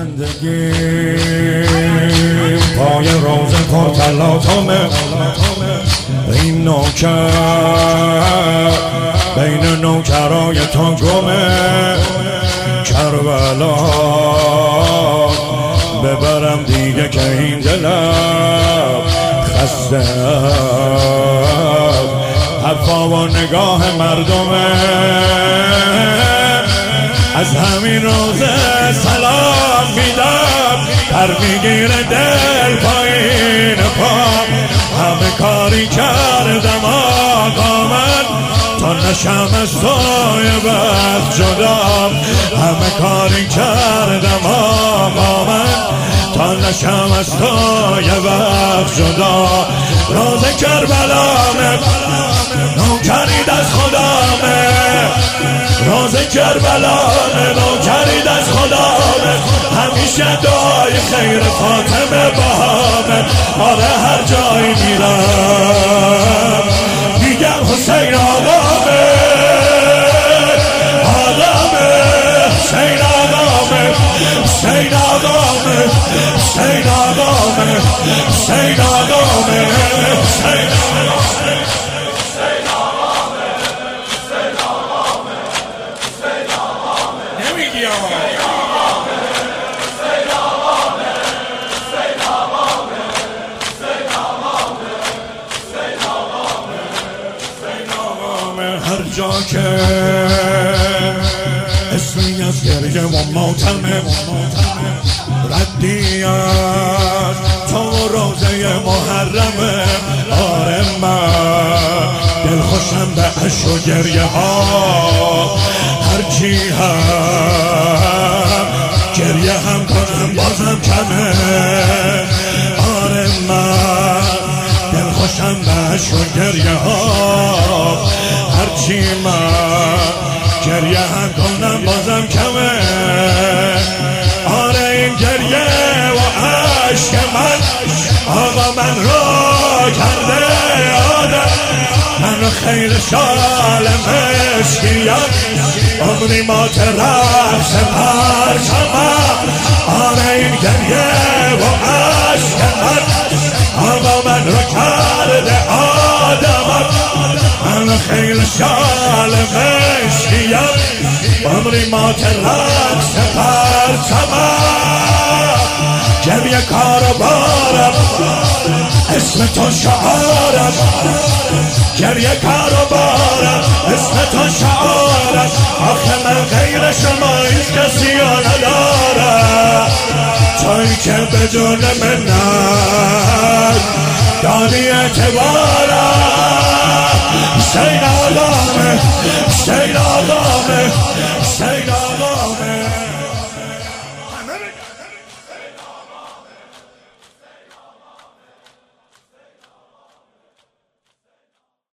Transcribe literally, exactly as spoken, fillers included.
زندگی پای روز پر تلاطمه، این نوکر بین نوکرای تا گمه، کربلا ببرم دیگه که این دلم خسته حرفا و نگاه مردمه. از همین روزه سلام میدم، پر میگیره دل پایین پا، همه کاری کردم آقا من تا نشم از توی وقت جدام، همه کاری کردم آقا من تا نشم از توی وقت جدا. روز کربلامه نوکرید از خدامه، روز کربلامه نوکرید از خدامه، همیشه دعای خیر فاطمه بهامه. آره هر جایی میرم میگم حسین آقامه، آقامه حسین آقامه، حسین آقامه، حسین آقامه، حسین آقامه، حسین هر جا که اسمی از گریه و ماتمه، ردی از تو روزه محرمه. آره من دل خوشم به عشق و گریه ها، هرچی هم گریه هم کنم بازم کمه. آره من دل خوشم به عشق و گریه ها، هرچی من گریه هم کنم بازم کمه. آره این گریه و عشق من آقا من رو کرده آدم، من خیلی شال مشکیم عمری ما رقص پرچمم. آره این گریه و عشق من آقا من رو کرده آدمم، من خیلی شال مشکیم عمری ما رقص پرچمم. گریه کار و بارم اسم تو شعارم، گریه کار و بارم اسم تو شعارم. آخه من غیر شما هیچ کسی ها ندارم، تویی که بدون منت دادی اعتبارم. حسین آقامه، حسین